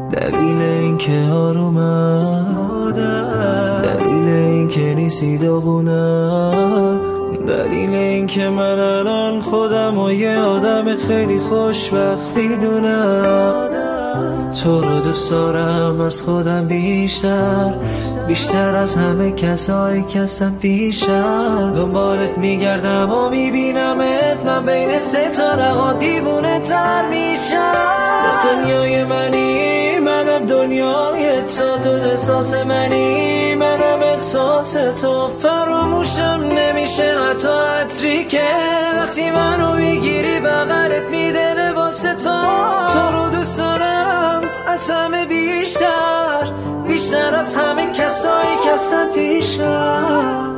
دلیل این که آرومم، دلیل این که نیستی داغونم، دلیل این که من الان خودم و یه آدم خیلی خوشبخت میدونم. تو رو دوست دارم از خودم بیشتر، بیشتر از همه کسایی که هستن پیشم. دنبالت میگردم و میبینمت، من بین ستاره ها دیوونه تر میشم. دنیای منی، منم دنیای تو احساس منی، منم احساس تو. فراموشم نمیشه حتی عطری که وقتی منو میگیری بغلت میده لباس تو. تو رو دوست دارم از همه بیشتر، بیشتر از همه کسایی که هستن پیشم.